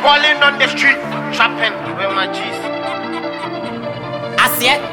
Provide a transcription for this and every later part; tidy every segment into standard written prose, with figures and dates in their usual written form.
balling on the street, trapping with my G's. I see it.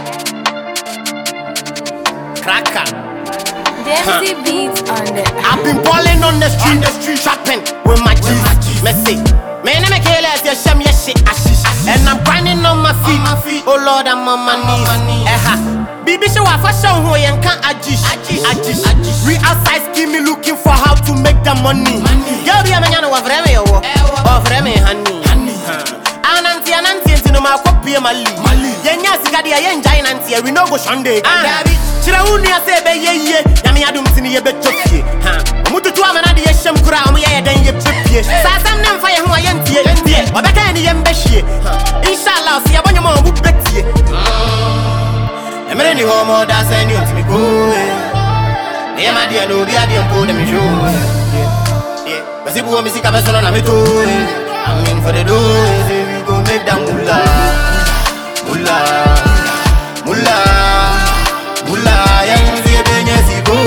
Cracker. Dempsey beats on the. I've been balling on the street, trapping with my G's. Messy. Man, I'm a killer, you show me a shit. And I'm grinding on my feet. Oh Lord, I'm on my knees. Bibi show off a show who you can't adjust. Real outside scheme me looking for how to make the money. Girl, be a man, you know, of Remy, honey. Ananti, no ma copy Mali. Yenya Sigadi, Nanti, we no go Sunday. Chira uni ase be ye, Yami Adum Sini ye betopie. Mutu to Amana, the Shem Kura, then ye pipie. Sasam them fire who I am, or better any embassy. Inshallah, see a bunny more would bet ye. I'm any homo that's any to me go. Yeah, my dear, no, the idea of them show. Yeah, but if you want me to see a person on me too, I'm in for the doors, we go make them Mula, yang dia punya sigo,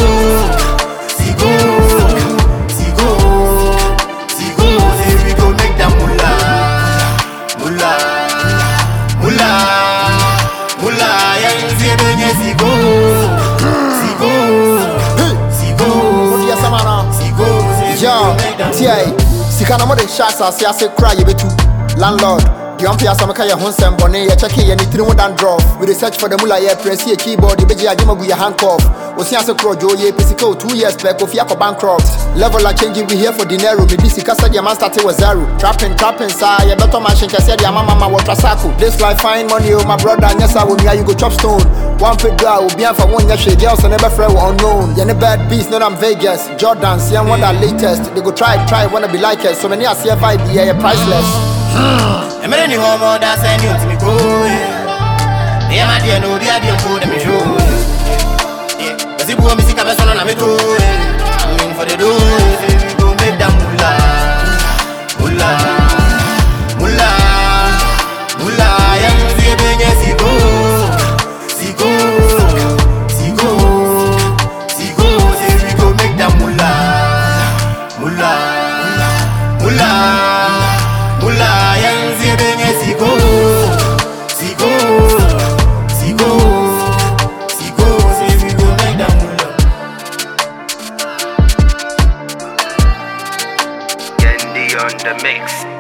say we go make them mula, yang dia punya sigo. Yo, T.I. Sikana mo de shots as ya say cry you be too. Landlord. The umpire some kaya honsem bonnet, ya check ya ni three dan draw. We research for the mula ya press a keyboard, the beji ajima bu ya handcuff. Osiase krojo ye physical 2 years back of yako bankrupt. Level are changing, we here for dinero. Me this kasa ya man started with zero. Trapping, sa ya better machine kasa ya mama water sako. This life fine money, oh my brother, yes I will you go chop stone. One pit guy will be for one year shade, girls and never friend unknown. Ya ne bad beast, not I'm Vegas. Jordans, yeah one that latest. They go try, wanna be like it. So many I see a vibe, yeah, priceless. I'm any homo that's any to me go. Yeah, my dear, no, the idea of them show. Yeah, but if you want me to see a person on me too, I'm in for the doors, we go make them mula, yang dia punya sigo, say we go make them mula, yang dia punya sigo, say we go make them mula. Yendi on the mix.